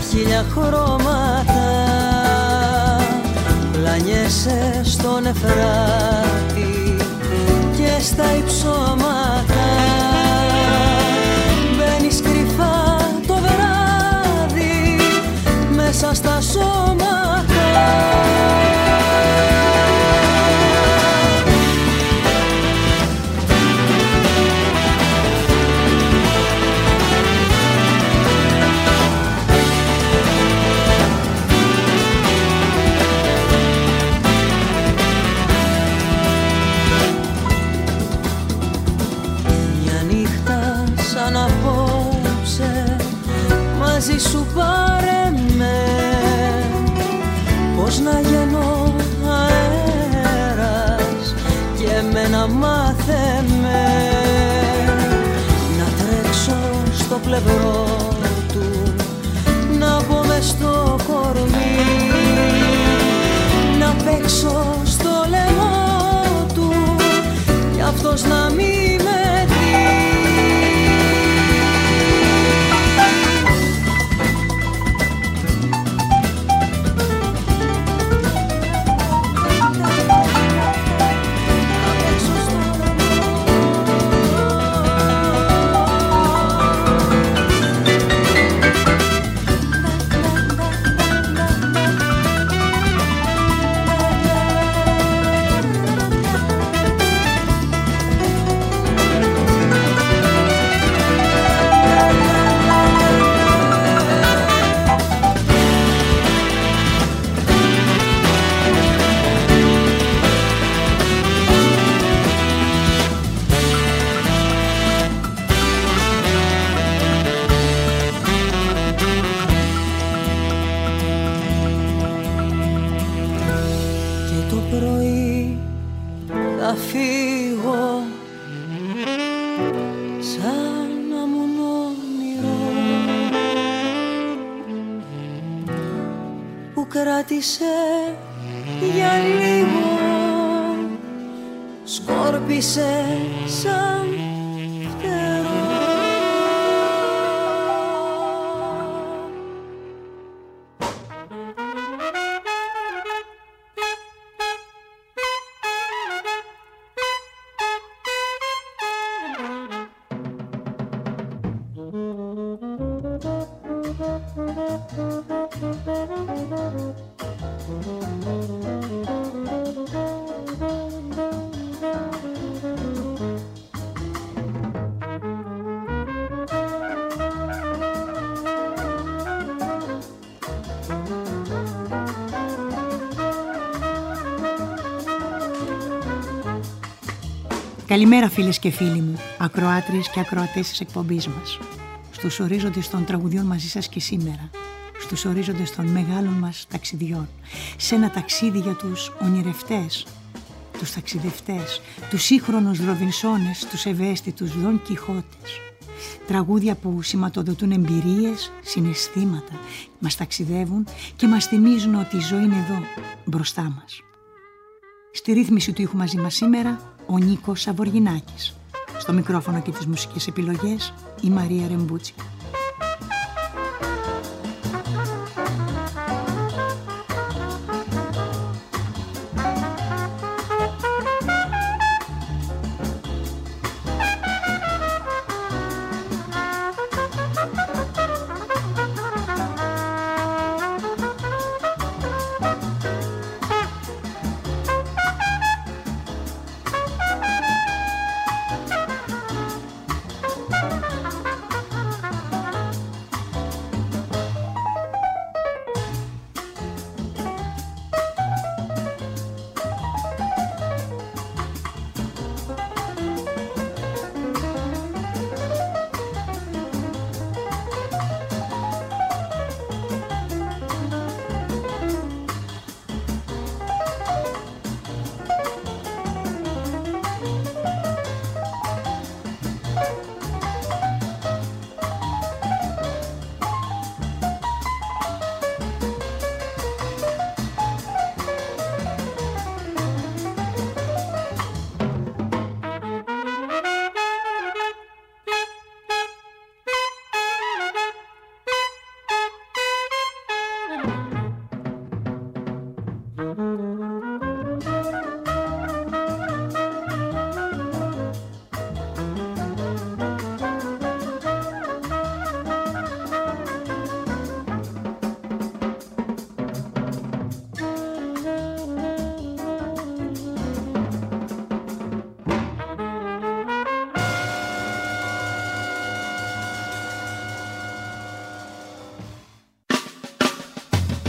χίλια χρώματα, πλανιέσαι στον Εφράτη και στα υψώματα. Μπαίνεις κρυφά το βράδυ μέσα στα σώματα. Μαζί σου πάρε με, πώς να γίνω αέρας και εμένα μάθε με. Να τρέξω στο πλευρό του, να μπω μες στο κορμί, να παίξω στο λαιμό του κι αυτός να μη με δει. Κράτησε για λίγο, σκόρπισε σαν φτερό. Καλημέρα φίλες και φίλοι μου, ακροάτριες και ακροατές της εκπομπής μας. Στους ορίζοντες των τραγουδιών μαζί σας και σήμερα, στους ορίζοντες των μεγάλων μας ταξιδιών, σε ένα ταξίδι για τους ονειρευτές, τους ταξιδευτές, τους σύγχρονους Ροβινσόνες, τους ευαίσθητους Δον Κιχώτες. Τραγούδια που σηματοδοτούν εμπειρίες, συναισθήματα, μας ταξιδεύουν και μας θυμίζουν ότι η ζωή είναι εδώ, μπροστά μας. Στη ρύθμιση του ήχου μαζί μας σήμερα, ο Νίκος Σαβοργινάκης. Στο μικρόφωνο και τις μουσικές επιλογές, η Μαρία Ρεμπούτσι.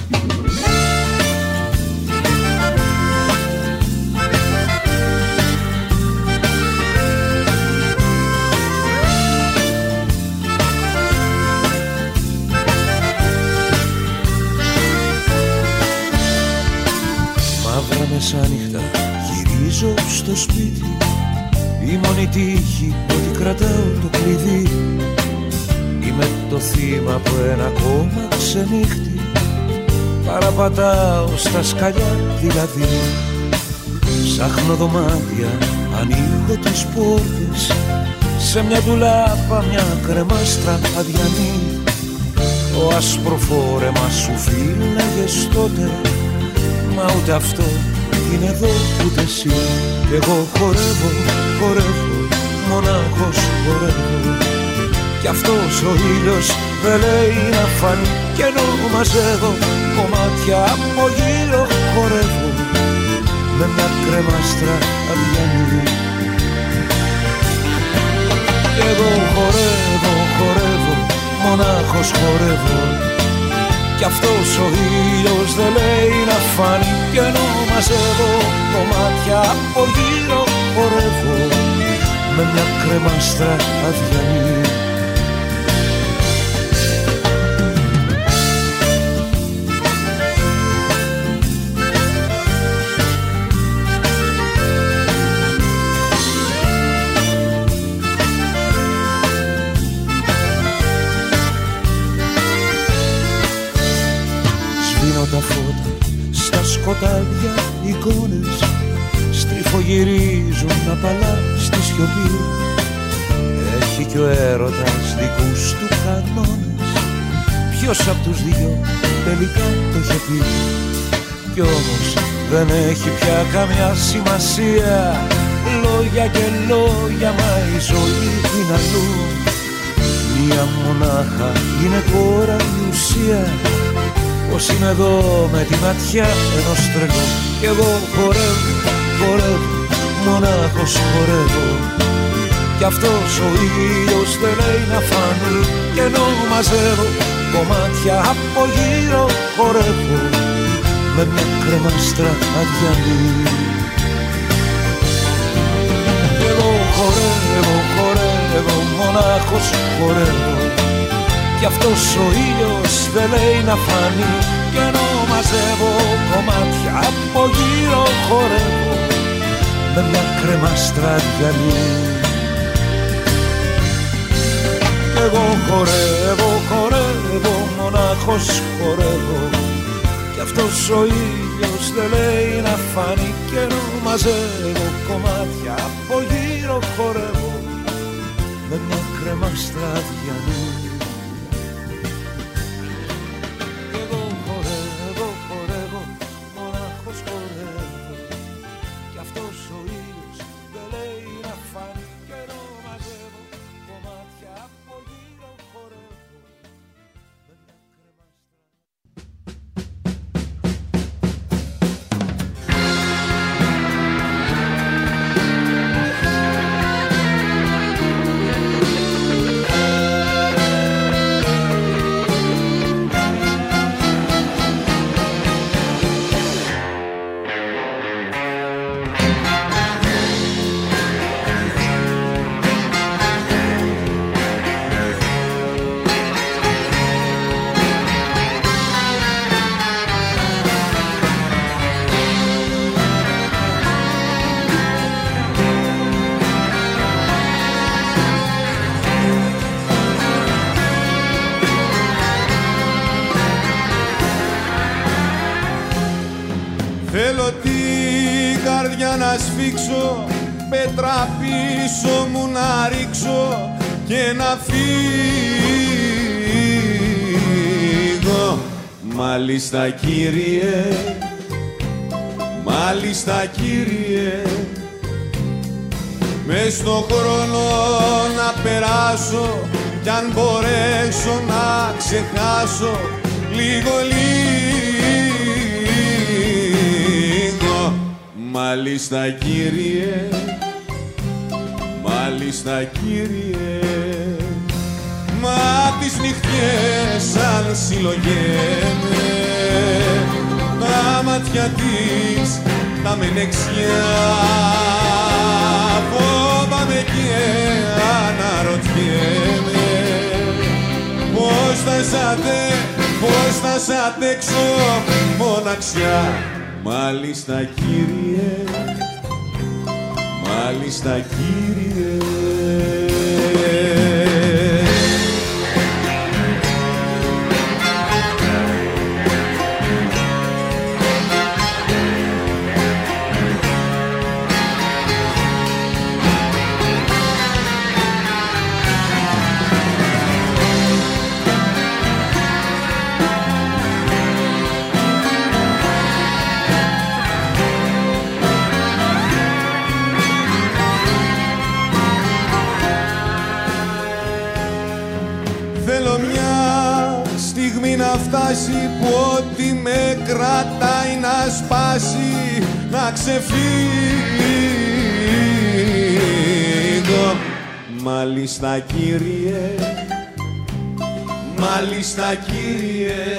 Μαύρα μεσάνυχτα γυρίζω στο σπίτι, η μόνη τύχη ότι κρατάω το κλειδί. Είμαι το θύμα από ένα ακόμα ξενύχτη, παραπατάω στα σκαλιά δηλαδή. Ψάχνω δωμάτια, ανοίγω τις πόρτες, σε μια ντουλάπα μια κρεμάστρα αδιανή. Το άσπρο φόρεμα σου φύλαγες τότε, μα ούτε αυτό είναι εδώ ούτε εσύ. Κι εγώ χορεύω, χορεύω, μονάχος χορεύω. Κι αυτός ο ήλιος δεν λέει να φανεί, κι ενώ μαζεύω κομμάτια από γύρω χορεύω με μια κρεμάστρα αδιανή. Κι εγώ χορεύω, χορεύω, μονάχος χορεύω. Κι αυτός ο ήλιος δεν λέει να φανεί, κι ενώ μαζεύω κομμάτια από γύρω χορεύω με μια κρεμάστρα αδιανή. Τα φώτα στα σκοτάδια εικόνες στριφογυρίζουν απαλά στη σιωπή. Έχει κι ο έρωτας δικούς του κανόνες, ποιος απ' τους δυο τελικά το είχε πει. Κι όμως δεν έχει πια καμιά σημασία, λόγια και λόγια, μα η ζωή είναι αλλού. Μία μονάχα είναι τώρα η ουσία, πως είμαι εδώ με τη ματιά ενός τρελού. Κι εγώ χορεύω, χορεύω, μονάχος χορεύω. Κι αυτός ο ήλιος δεν λέει να φανεί, κι ενώ μαζεύω κομμάτια από γύρω χορεύω με μια κρεμάστρα αδιανή. Κι εγώ χορεύω, χορεύω, μονάχος χορεύω. Κι αυτός ο ήλιος δεν λέει να φανεί, κι ενώ μαζεύω κομμάτια από γύρω χορεύω με μια κρεμάστρα αδιανή. Εγώ χορεύω, χορεύω, μονάχος χορεύω. Κι αυτός ο ήλιος δεν λέει να φανεί, κι ενώ μαζεύω κομμάτια από γύρω χορεύω με μια κρεμάστρα αδιανή. Θέλω την καρδιά να σφίξω, πέτρα πίσω μου να ρίξω και να φύγω. Μάλιστα κύριε, μάλιστα κύριε, μες στον χρόνο να περάσω κι αν μπορέσω να ξεχάσω λίγο λίγο. Μάλιστα κύριε, μάλιστα κύριε, μα τις νυχτιές αν συλλογέμαι μάτια της τα μενεξιά. Φόβαμαι και αναρωτιέμαι πώς θα σ' αντέξω μοναξιά. Μάλιστα κύριε, μάλιστα κύριε. Να φτάσει που ό,τι με κρατάει να σπάσει, να ξεφύγω. Μάλιστα κύριε, μάλιστα κύριε,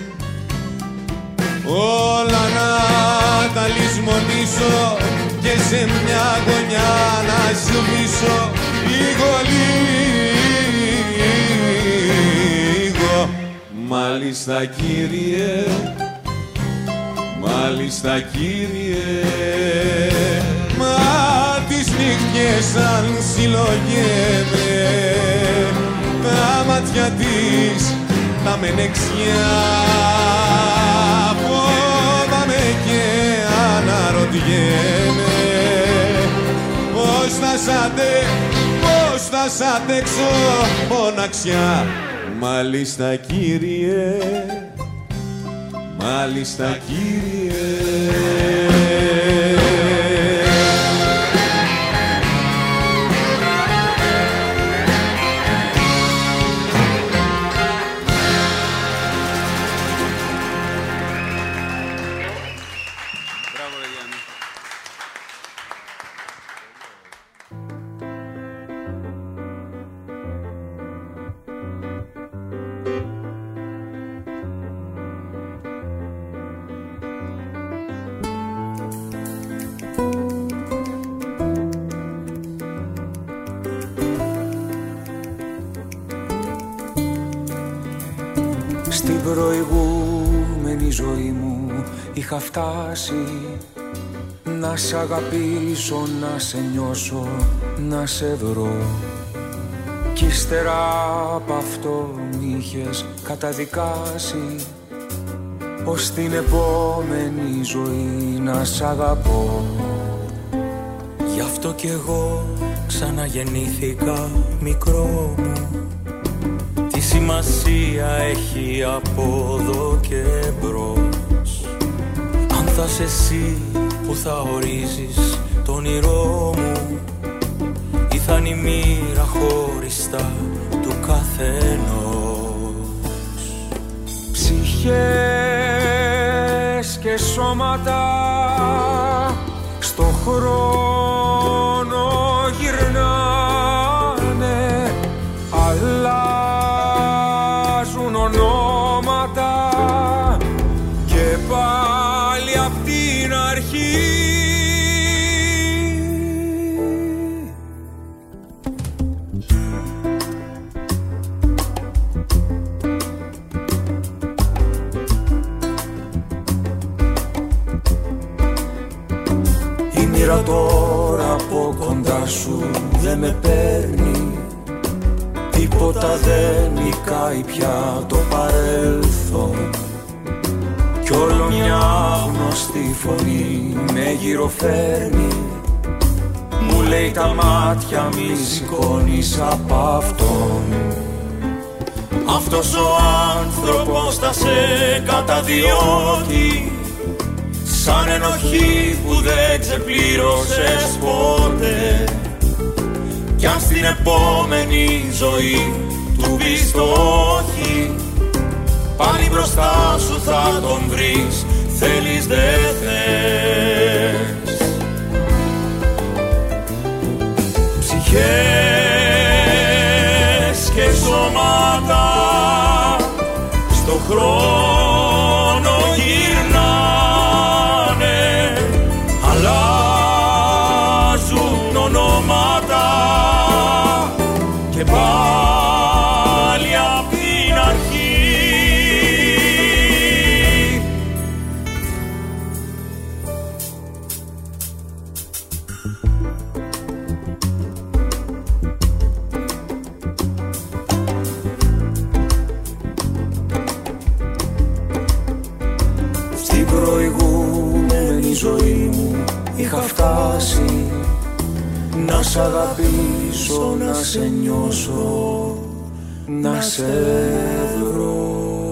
όλα να τα λησμονήσω και σε μια γωνιά να σβήσω λίγο λίγο. Μάλιστα κύριε, μάλιστα κύριε. Μα τις νύχτες αν συλλογέμαι, τα μάτια της τα μενεξιά. Φόβαμαι και αναρωτιέμαι πώς θα σ' αντέξω μοναξιά. Μάλιστα κύριε, μάλιστα κύριε. Στην προηγούμενη ζωή μου είχα φτάσει να σ' αγαπήσω, να σε νιώσω, να σε βρω. Κι ύστερα απ' αυτό μ' είχες καταδικάσει, ως την επόμενη ζωή να σ' αγαπώ. Γι' αυτό κι εγώ ξαναγεννήθηκα μικρό μου. Τι σημασία έχει από εδώ και μπρος, αν θα είσαι εσύ που θα ορίζεις το όνειρό μου, ή θα είναι η μοίρα χωριστά του καθενός. Ψυχές και σώματα στο χρόνο γυρνάνε, αλλάζουν ονόματα και πάλι απ' την αρχή. Η μοίρα τώρα από κοντά σου δεν με παίρνει, τίποτα δεν νικάει πια το παρέλθον, κι όλο μια γνωστή φωνή με γυροφέρνει. Μου λέει τα μάτια μη σηκώνεις απ' αυτόν. Αυτός ο άνθρωπος θα σε καταδιώκει, σαν ενοχή που δεν ξεπλήρωσες ποτέ. Κι αν στην επόμενη ζωή του πεις το όχι, πάλι μπροστά σου θα τον βρεις, θέλεις δε θες. Ψυχές και σώματα στο χρόνο γυρνάνε, προηγούμενη ζωή μου είχα φτάσει να σ' αγαπήσω, να σε νιώσω, να σε βρω.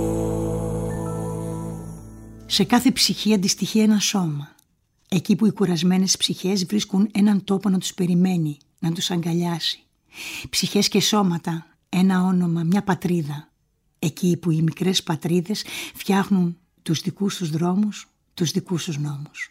Σε κάθε ψυχή αντιστοιχεί ένα σώμα. Εκεί που οι κουρασμένες ψυχές βρίσκουν έναν τόπο να τους περιμένει, να τους αγκαλιάσει. Ψυχές και σώματα, ένα όνομα, μια πατρίδα. Εκεί που οι μικρές πατρίδες φτιάχνουν τους δικούς τους δρόμους, τους δικούς τους νόμους.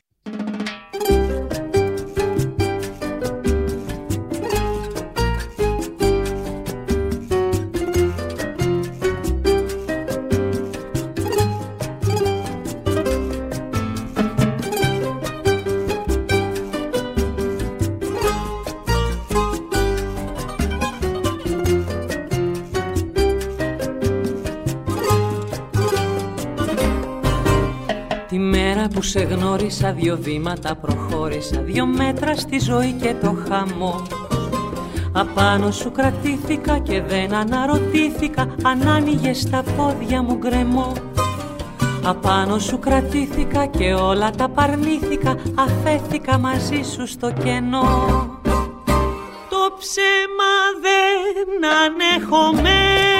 Που σε γνώρισα, 2 βήματα προχώρησα, 2 μέτρα στη ζωή και το χαμό. Απάνω σου κρατήθηκα και δεν αναρωτήθηκα αν άνοιγες τα πόδια μου γκρεμό. Απάνω σου κρατήθηκα και όλα τα παρνήθηκα, αφέθηκα μαζί σου στο κενό. Το ψέμα δεν ανέχομαι,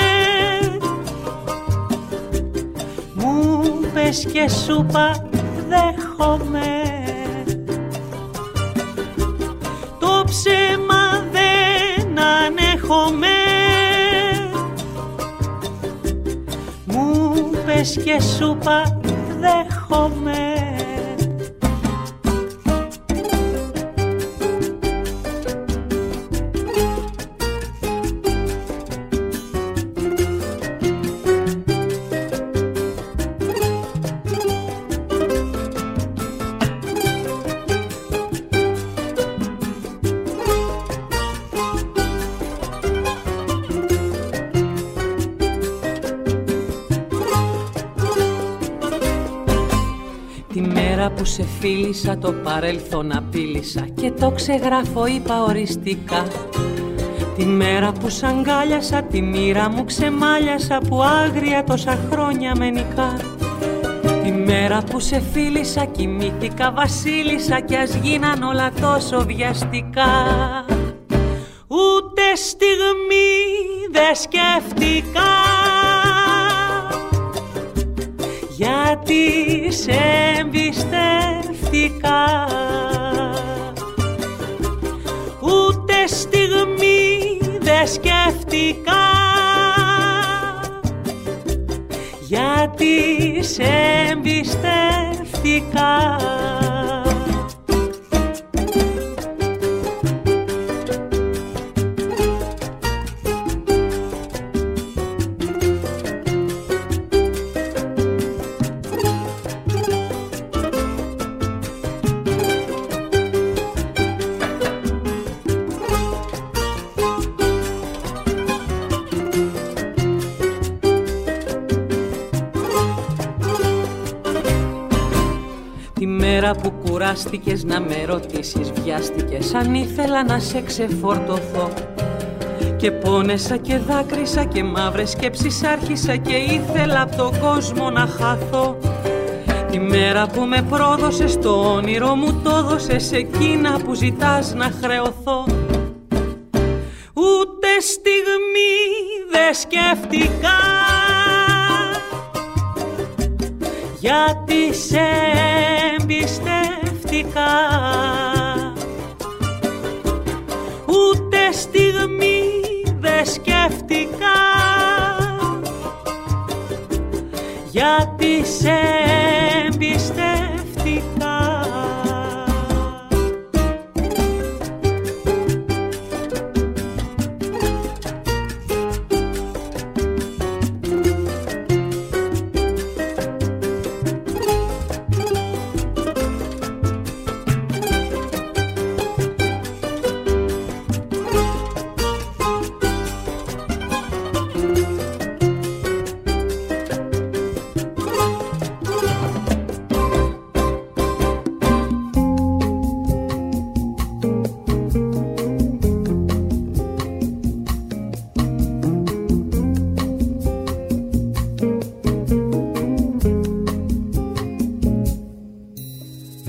μου πες και σου είπα δέχομαι. Το ψέμα δεν ανέχομαι, μου πες και σου είπα δέχομαι. Που σε φίλησα το παρελθόν απείλησα και το ξεγράφω είπα οριστικά. Τη μέρα που σ' αγκάλιασα, τη μοίρα μου ξεμάλιασα που άγρια τόσα χρόνια με νικά. Τη μέρα που σε φίλησα κοιμήθηκα βασίλισσα κι ας γίναν όλα τόσο βιαστικά. Ούτε στιγμή δεν σκέφτηκα γιατί σε εμπιστεύτηκα. Ούτε στιγμή δεν σκέφτηκα γιατί σε εμπιστεύτηκα. Που κουράστηκες να με ρωτήσεις, βιάστηκες αν ήθελα να σε ξεφορτωθώ. Και πόνεσα και δάκρυσα και μαύρες σκέψεις άρχισα και ήθελα απ' τον κόσμο να χαθώ. Τη μέρα που με πρόδωσες το όνειρο μου το δώσες, εκείνα που ζητάς να χρεωθώ. Ούτε στιγμή δεν σκέφτηκα γιατί σε εμπιστεύτηκα. Ούτε στιγμή δεν σκέφτηκα γιατί σε εμπιστεύτηκα.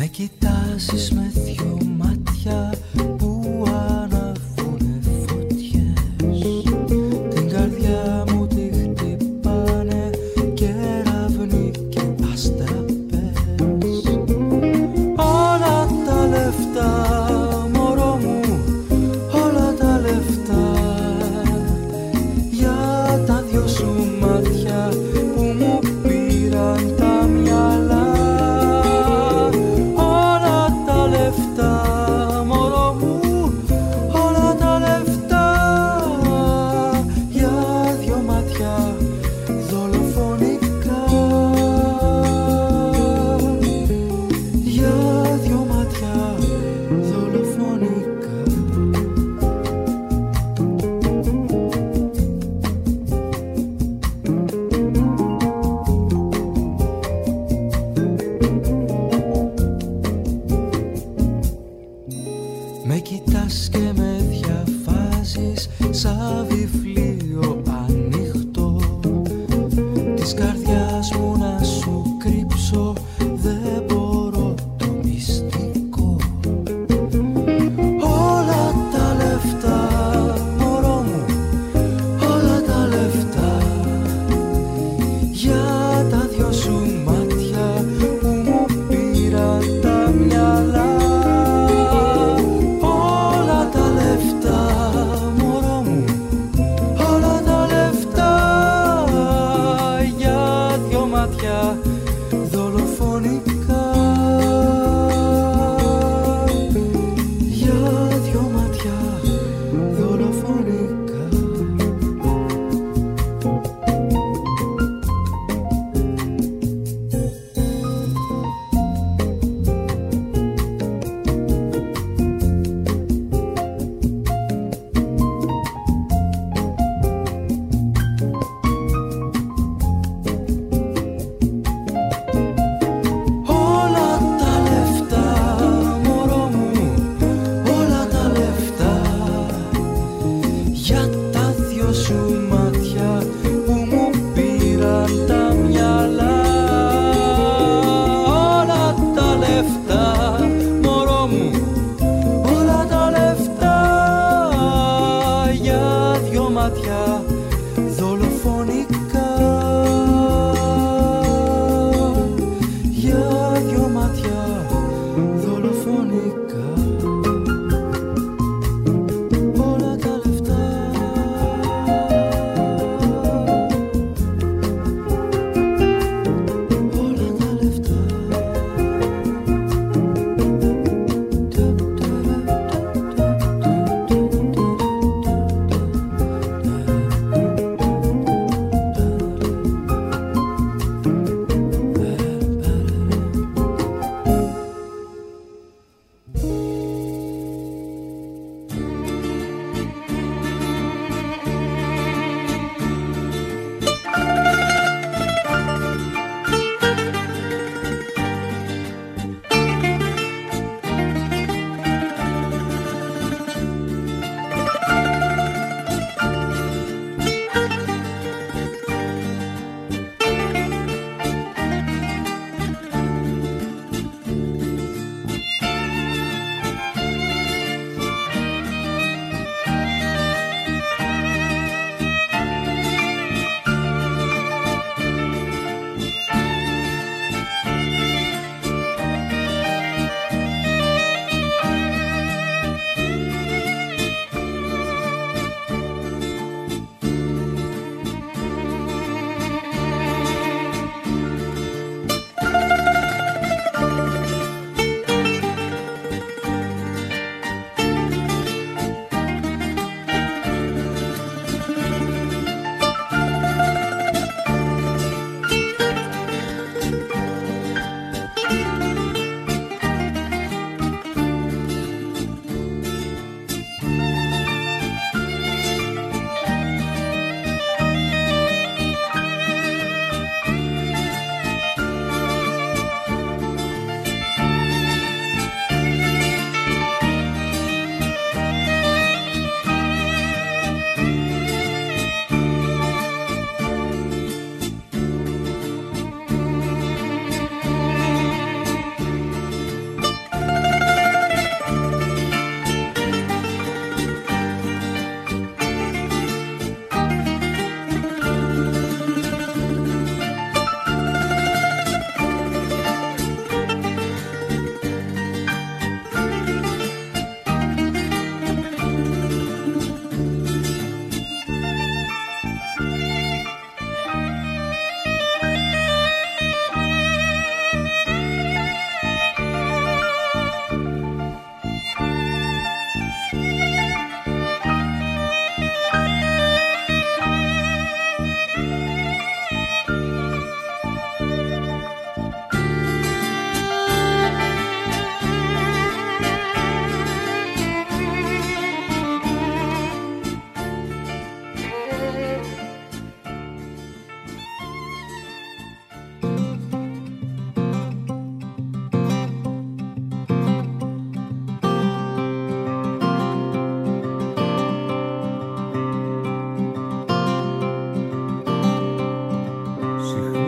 Με κοιτάζεις με δυο μάτια που αναβούνε φωτιές. Την καρδιά μου τη χτυπάνε κεραυνοί και αστραπές. Όλα τα λεφτά, μωρό μου, όλα τα λεφτά για τα δυο σου μάτια που μου πήραν τα μυαλά.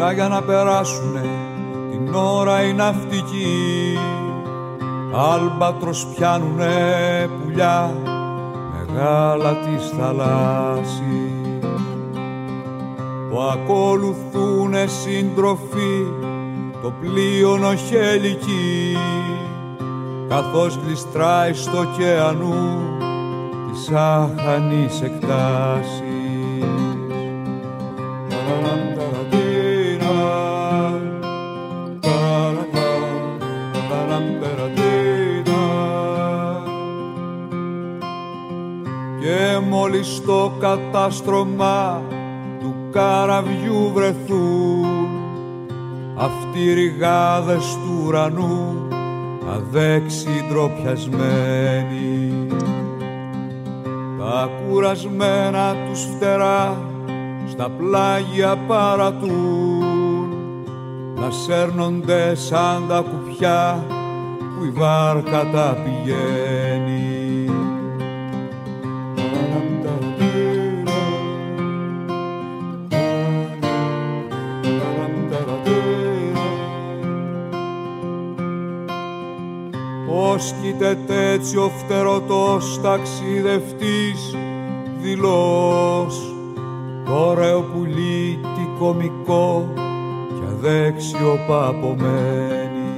ψηλά για να περάσουνε την ώρα οι ναυτικοί. Άλμπατρος πιάνουνε πουλιά μεγάλα της θαλάσσης, που ακολουθούνε σύντροφοι το πλοίο νοχελική, καθώς γλιστράει στο ωκεανού της άχανης εκτάσης. Και μόλις το κατάστρωμα του καραβιού βρεθούν αυτοί οι ρηγάδες του ουρανού αδέξι ντροπιασμένοι, τα κουρασμένα τους φτερά στα πλάγια παρατούν, να σέρνονται σαν τα κουπιά που η βάρκα τα πηγαίνει. Πώς κοίταται έτσι ο φτερωτός ταξιδευτής δειλός, το ωραίο πουλί τι κωμικό κι αδέξιο παπομένη.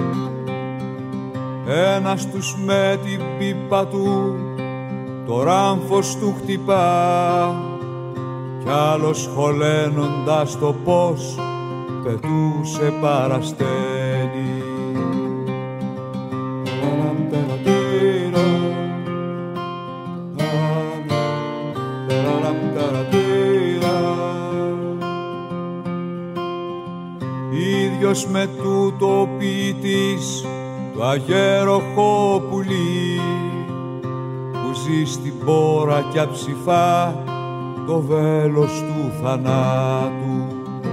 Ένας τους με την πίπα του το ράμφος του χτυπά, κι άλλος χωλένοντας το πώς πετούσε παρασταίνει. Ίδιος με τούτο ο ποιητής το αγέροχο πουλί, που ζει στην πόρα κι αψηφά το βέλος του θανάτου.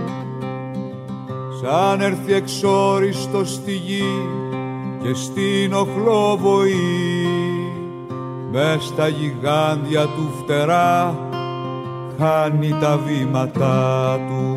Σαν έρθει εξόριστος στη γη και στην οχλοβοή, μες στα γιγάντια του φτερά χάνει τα βήματά του.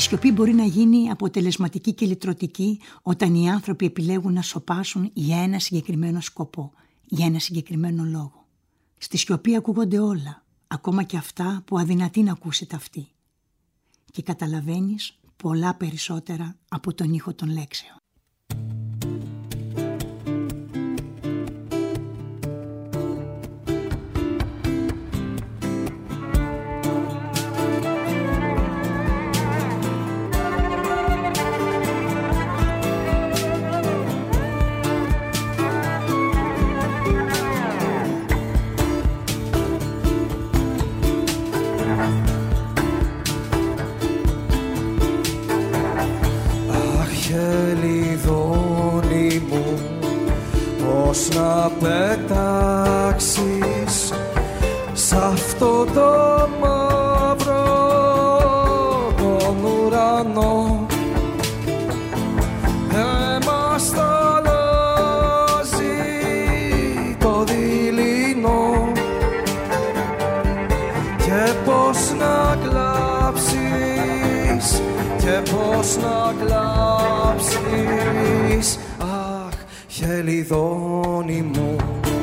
σιωπή μπορεί να γίνει αποτελεσματική και λυτρωτική όταν οι άνθρωποι επιλέγουν να σωπάσουν για ένα συγκεκριμένο σκοπό, για ένα συγκεκριμένο λόγο. Στη σιωπή ακούγονται όλα, ακόμα και αυτά που αδυνατεί να ακούσει ταυτή. Και καταλαβαίνεις πολλά περισσότερα από τον ήχο των λέξεων. Χελιδόνι μου, πώς να πετάξεις σ' αυτό το μαύρο τον ουρανό. Εμάς θα αλλάζει το δειλινό και πώς να κλάψεις και πώς να κλάψεις. Αχ, χελιδόνι μου.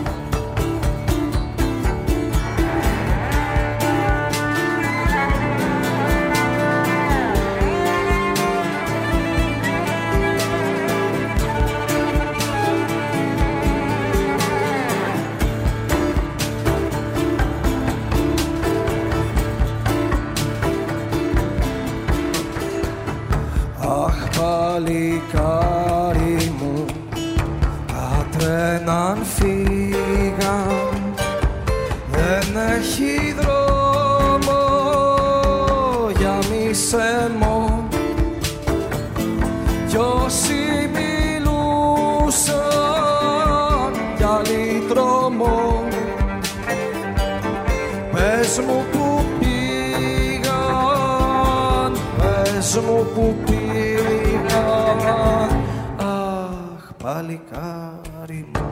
Παλικάρι μου, τα τρένα φύγαν, δεν έχει δρόμο για μισεμό. Κι όσοι μιλούσαν για λυτρωμό, πες μου που πήγαν, πες μου που πήγαν. Αχ, παλικάρι μου.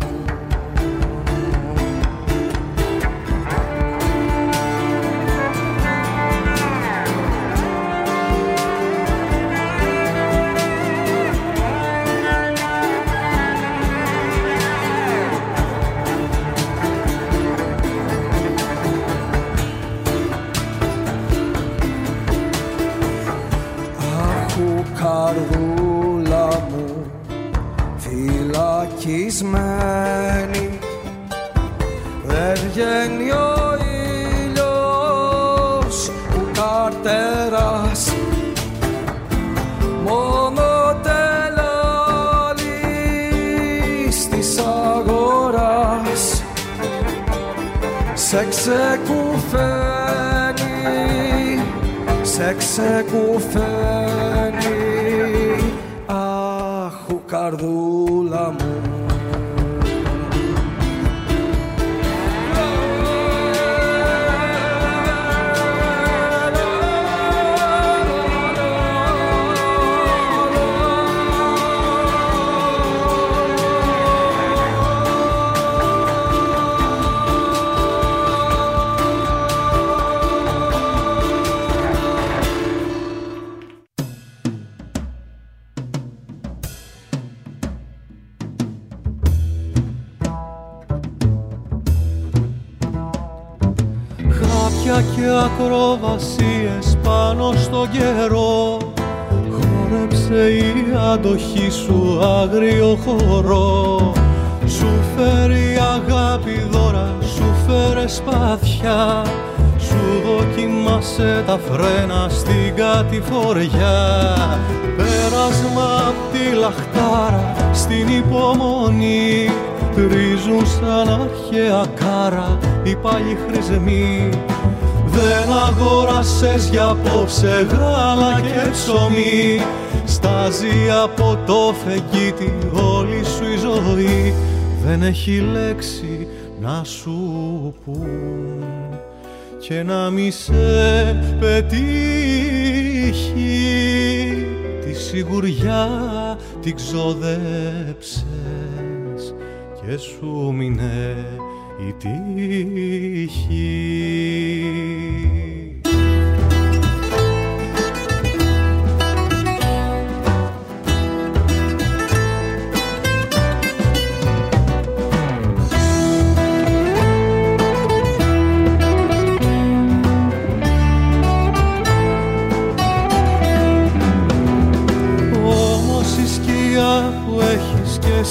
Καρδούλα μου φυλακισμένη, δεν βγαίνει ο ήλιος που καρτεράς, μόνο τελάλης της αγοράς σε ξεκουφαίνει, σε ξεκουφαίνει. Αχ, καρδούλα μου. Και ακροβασίες πάνω στο καιρό, χόρεψε η αντοχή σου άγριο χορό. Σου φέρει αγάπη δώρα, σου φέρε σπαθιά, σου δοκιμάσε τα φρένα στην κατηφοριά. Πέρασμα απ' τη λαχτάρα στην υπομονή, τρίζουν σαν αρχαία κάρα οι παλιοί χρησμοί. Δεν αγόρασες για απόψε γάλα και ψωμί, στάζει από το φεγγίτι όλη σου η ζωή. Δεν έχει λέξη να σου πουν και να μη σε πετύχει. Τη σιγουριά την ξοδέψες και σου μείνε η τύχη.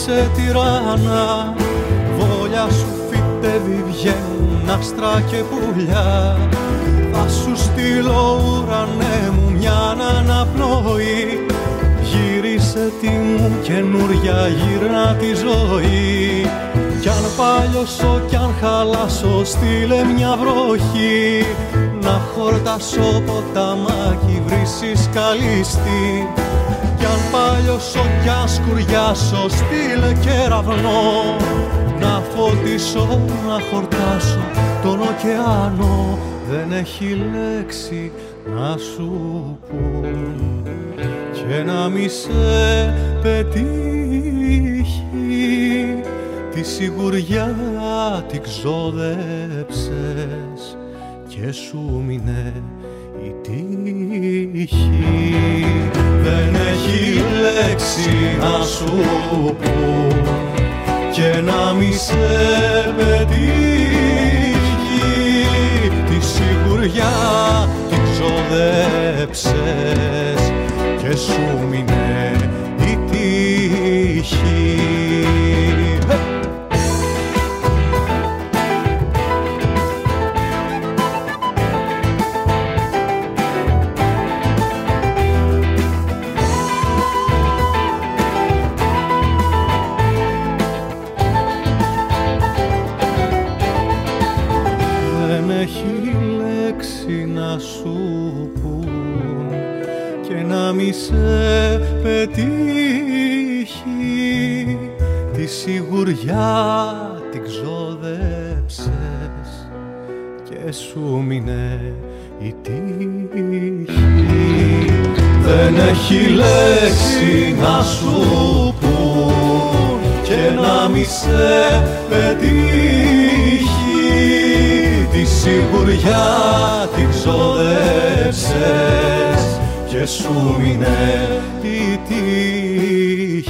σε τυράνα, βόλια σου φυτεύει, βγαίνουν άστρα και πουλιά. Θα σου στείλω ουρανέ μου μια αναπνοή, γύρισε τι μου καινούρια, γύρνα τη ζωή. Κι αν παλιώσω κι αν χαλάσω, στείλε μια βροχή, να χορτάσω ποταμάκι, βρήσεις καλύστη. Κι αν παλιώσω κι αν σκουριάσω, στείλε κεραυνό, να φωτίσω, να χορτάσω τον ωκεανό. Δεν έχει λέξη να σου πουν και να μη σε πετύχει, τη σιγουριά την ξόδεψες και σου μείνε η τύχη. Δεν έχει λέξη να σου πουν και να μη σε πετύχει, τη σιγουριά την ξόδεψες και σου μείνε η τύχη. Μη σε πετύχει, τη σιγουριά την ξόδεψες και σου μείνε η τύχη. Δεν έχει λέξη να σου πουν και να μη σε πετύχει, τη σιγουριά την ξόδεψες και σου μείνε η τύχη.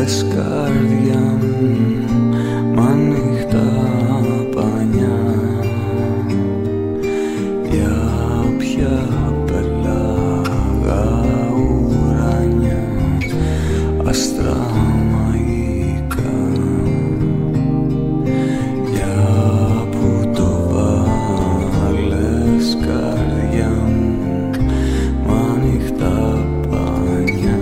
λες καρδιά μου μ' ανοιχτά πανιά. Για ποια πελάγα ουρανιά άστρα μαγικά. Για που το βάλες καρδιά μου μ' ανοιχτά πανιά.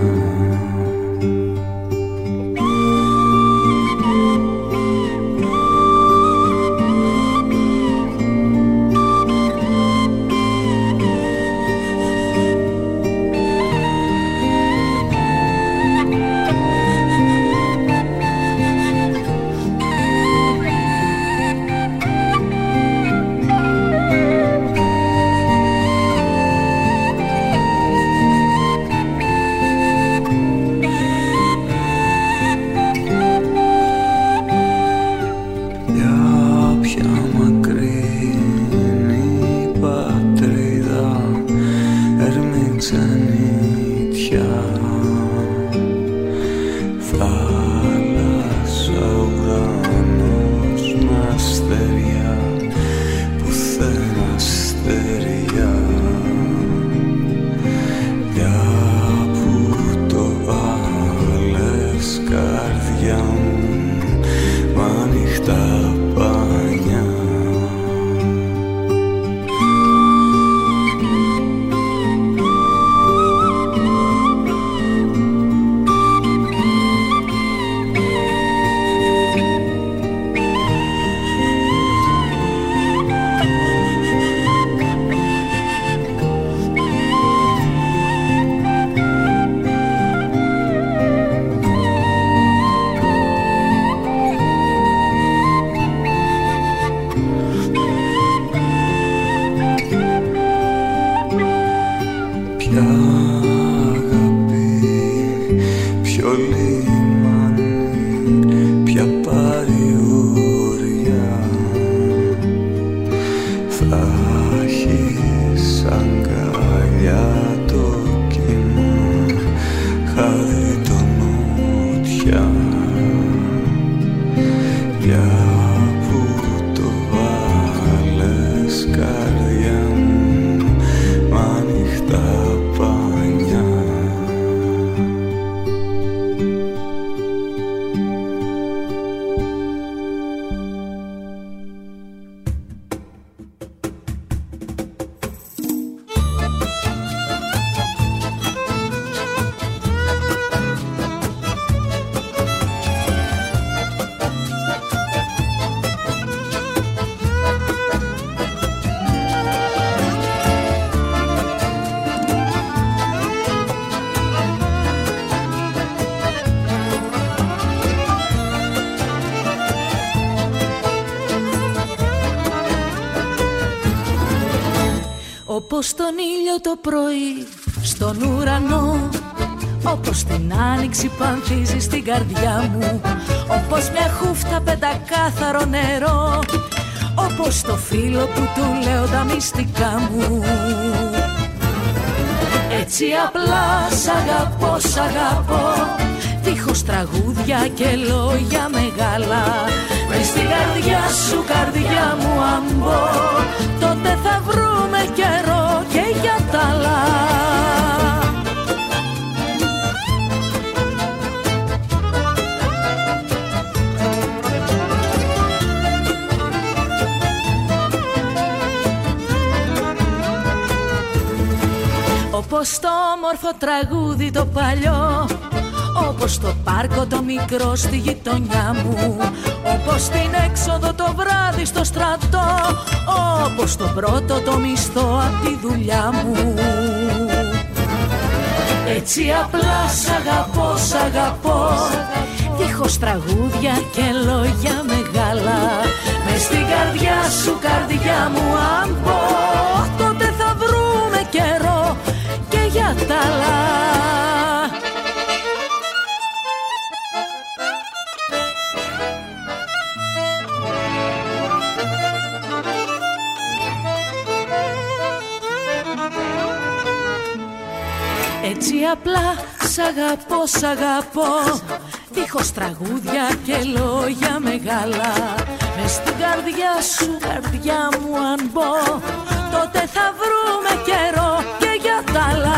Όπως τον ήλιο το πρωί στον ουρανό, όπως την άνοιξη που ανθίζει στην καρδιά μου, όπως μια χούφτα πεντακάθαρο νερό, όπως το φίλο που του λέω τα μυστικά μου. Έτσι απλά σ' αγαπώ, σ' αγαπώ, δίχως τραγούδια και λόγια μεγάλα. Μες στην καρδιά σου, καρδιά μου, αν μπω, τότε θα βρούμε καιρό και για τ' άλλα. Όπως το όμορφο τραγούδι το παλιό, όπως το πάρκο το μικρό στη γειτονιά μου, όπως την έξοδο το βράδυ στο στρατό, όπως το πρώτο το μισθό απ' τη δουλειά μου. Έτσι απλά σ' αγαπώ, σ' αγαπώ, δίχως τραγούδια και λόγια μεγάλα. Μες στην καρδιά σου, καρδιά μου, αν πω, τότε θα βρούμε καιρό και για τ' άλλα. Έτσι απλά σ' αγαπώ δίχως τραγούδια και λόγια μεγάλα. Μες στην καρδιά σου, καρδιά μου αν μπω, τότε θα βρούμε καιρό και για τα άλλα.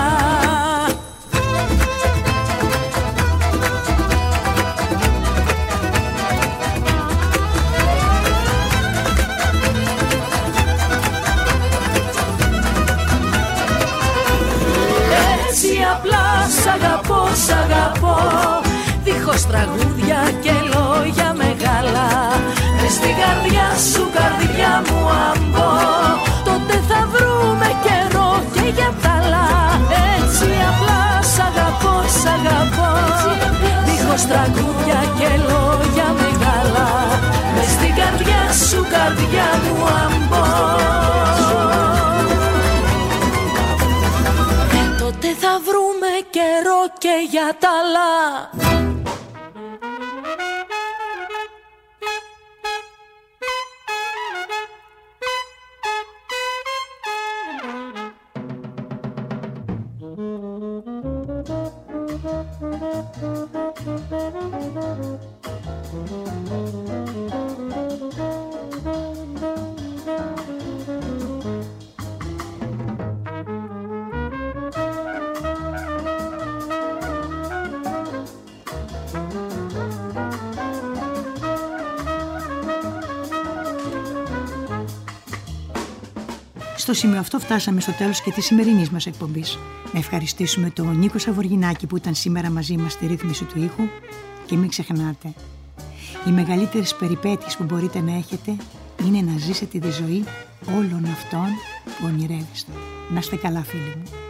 Έτσι απλά σ' αγαπώ δίχως τραγούδια και λόγια μεγάλα. Μες στην καρδιά σου, καρδιά μου αν μπω, τότε θα βρούμε καιρό και για τα άλλα. Έτσι απλά σ' αγαπώ δίχως τραγούδια και λόγια μεγάλα. Μες στην καρδιά σου, καρδιά μου αν μπω, τότε θα βρούμε καιρό και για τα άλλα. Στο σημείο αυτό φτάσαμε στο τέλος και της σημερινής μας εκπομπής. Να ευχαριστήσουμε τον Νίκο Σαβοργινάκη που ήταν σήμερα μαζί μας στη ρύθμιση του ήχου και μην ξεχνάτε, οι μεγαλύτερες περιπέτειες που μπορείτε να έχετε είναι να ζήσετε τη ζωή όλων αυτών που ονειρεύεστε. Να είστε καλά φίλοι μου.